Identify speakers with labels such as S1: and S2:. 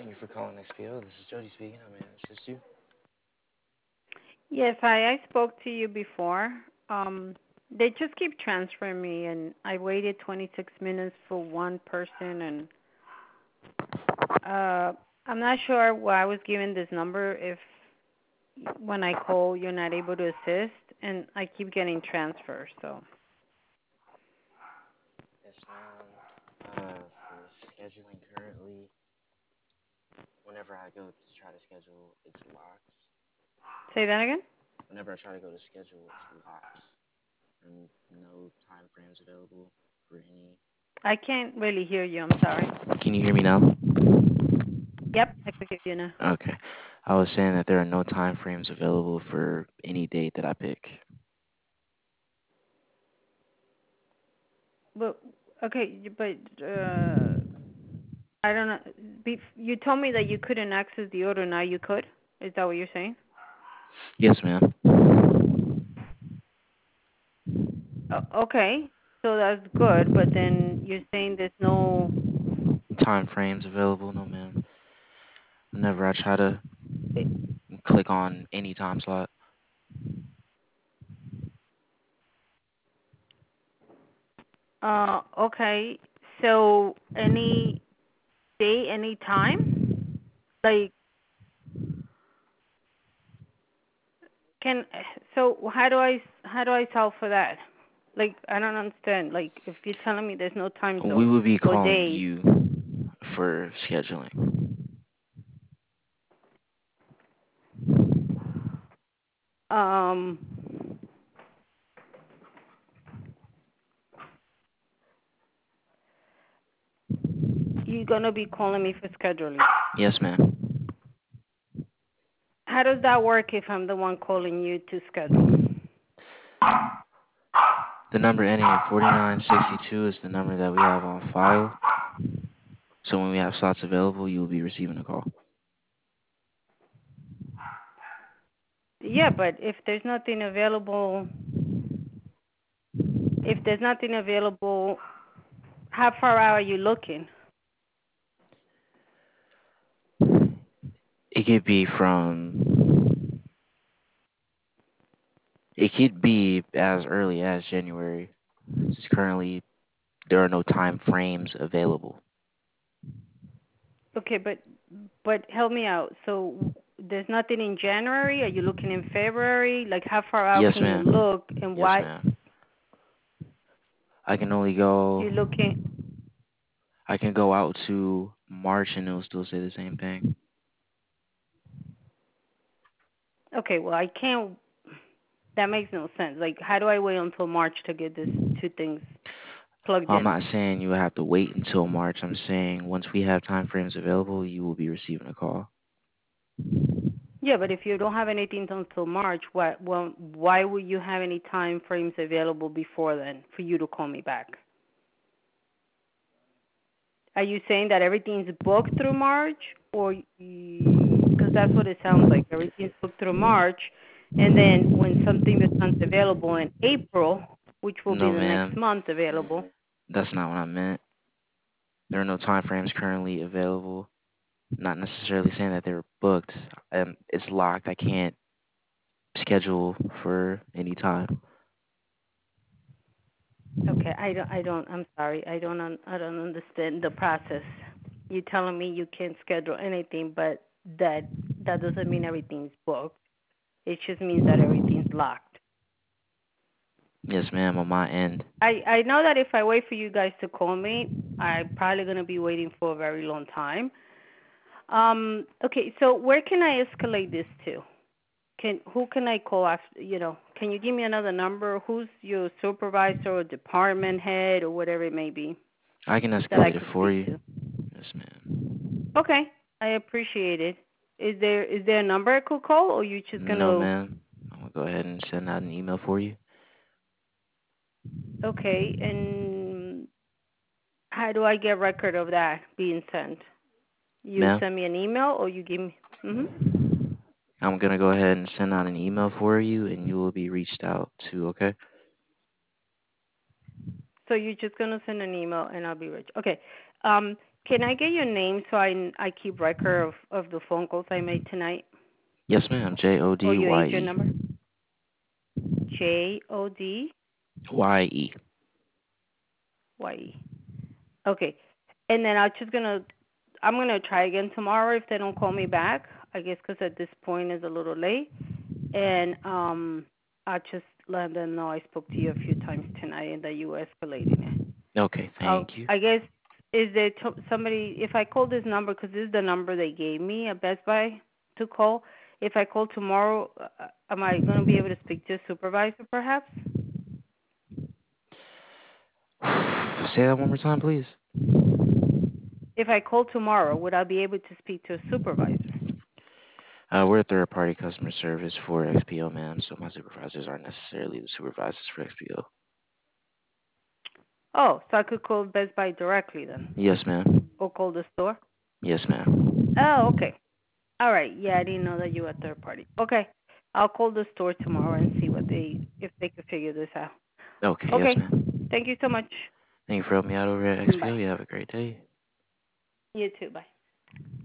S1: Thank you for calling XPO. This is Jody speaking. How may I assist you?
S2: Yes, I spoke to you before. They just keep transferring me, and I waited 26 minutes for one person, and uh, I'm not sure why I was given this number. If when I call, you're not able to assist, and I keep getting transferred. So
S1: Yes, ma'am. For scheduling currently, whenever I go to try to schedule, it's locked.
S2: say that again.
S1: Whenever I try to go to schedule, it's locked. And no time frames available for any.
S2: I can't really hear you. I'm sorry.
S1: Can you hear me now?
S2: Yep, I could hear you now.
S1: Okay. I was saying that there are no time frames available for any date that I pick.
S2: But okay, but I don't know. You told me that you couldn't access the order. Now you could. Is that what you're saying?
S1: Yes, ma'am.
S2: Okay, so that's good, but then you're saying there's no.
S1: Time frames available? No, ma'am. Whenever I try to
S2: eh,
S1: click on any time slot.
S2: Okay, so any day, any time, like can. So how do I solve for that? Like I don't understand. Like if you're telling me there's no time
S1: We
S2: zone
S1: will be
S2: or
S1: calling
S2: day,
S1: you for scheduling.
S2: um, you're gonna be calling me for scheduling.
S1: Yes, ma'am.
S2: How does that work if I'm the one calling you to schedule?
S1: The number ending in 4962 is the number that we have on file. So when we have slots available, you will be receiving a call.
S2: Yeah, but if there's nothing available, how far out are you looking?
S1: It could be from, it could be as early as January. Since currently there are no time frames available.
S2: Okay, but help me out. So there's nothing in January. Are you looking in February? Like how far out
S1: Yes,
S2: can you
S1: ma'am.
S2: look, and
S1: Yes,
S2: why
S1: ma'am. I can only go,
S2: you looking?
S1: I can go out to March and it'll still say the same thing.
S2: Okay, well I can't. That makes no sense. Like how do I wait until March to get these two things plugged
S1: I'm
S2: in?
S1: not saying you have to wait until March. I'm saying once we have time frames available, you will be receiving a call.
S2: Yeah, but if you don't have anything until March, why would you have any time frames available before then for you to call me back? Are you saying that everything's booked through March, or because that's what it sounds like? Everything's booked through March, and then when something becomes available in April, which will be
S1: No,
S2: the next
S1: ma'am.
S2: month available.
S1: That's not what I meant. There are no time frames currently available. Not necessarily saying that they're booked. It's locked. I can't schedule for any time.
S2: Okay, I don't. I'm sorry. I don't understand the process. You telling me you can't schedule anything, but that that doesn't mean everything's booked. It just means that everything's locked.
S1: Yes, ma'am, on my end.
S2: I know that if I wait for you guys to call me, I'm probably gonna be waiting for a very long time. Okay, so where can I escalate this to? Who can I call after? Can you give me another number? Who's your supervisor or department head or whatever it may be
S1: I can
S2: that I
S1: escalate it
S2: could
S1: for
S2: speak
S1: you.
S2: to?
S1: Yes, ma'am.
S2: Okay, I appreciate it. Is there a number I could call, or you just
S1: No,
S2: gonna?
S1: ma'am. I'm gonna go ahead and send out an email for you.
S2: Okay, and how do I get record of that being sent? You
S1: Ma'am,
S2: send me an email, or you give me?
S1: I'm gonna go ahead and send out an email for you, and you will be reached out to. Okay?
S2: So you're just gonna send an email, and I'll be rich. Okay. Um, Can I get your name so I keep record of the phone calls I made tonight
S1: Yes, ma'am. J O
S2: or
S1: D
S2: your
S1: Y
S2: agent
S1: E
S2: number? JODYE.
S1: Y E.
S2: Okay. And then I'm gonna try again tomorrow if they don't call me back. I guess 'cause at this point it's a little late, and I'll just let them know I spoke to you a few times tonight and that you were escalating it.
S1: Okay, thank you.
S2: I guess is there somebody if I call this number because this is the number they gave me at Best Buy to call. If I call tomorrow, am I gonna be able to speak to a supervisor perhaps?
S1: Say that one more time, please.
S2: If I call tomorrow, would I be able to speak to a supervisor?
S1: We're a third-party customer service for XPO, ma'am, so my supervisors aren't necessarily the supervisors for XPO.
S2: Oh, so I could call Best Buy directly then,
S1: Yes, ma'am.
S2: or call the store.
S1: Yes, ma'am.
S2: Oh, okay. All right. Yeah, I didn't know that you were a third party. Okay, I'll call the store tomorrow and see what they if they can figure this out.
S1: Okay, yes,
S2: Okay.
S1: ma'am.
S2: Thank you so much.
S1: Thank you for helping me out over at XPO.
S2: Bye.
S1: You have a great day.
S2: You too. Bye.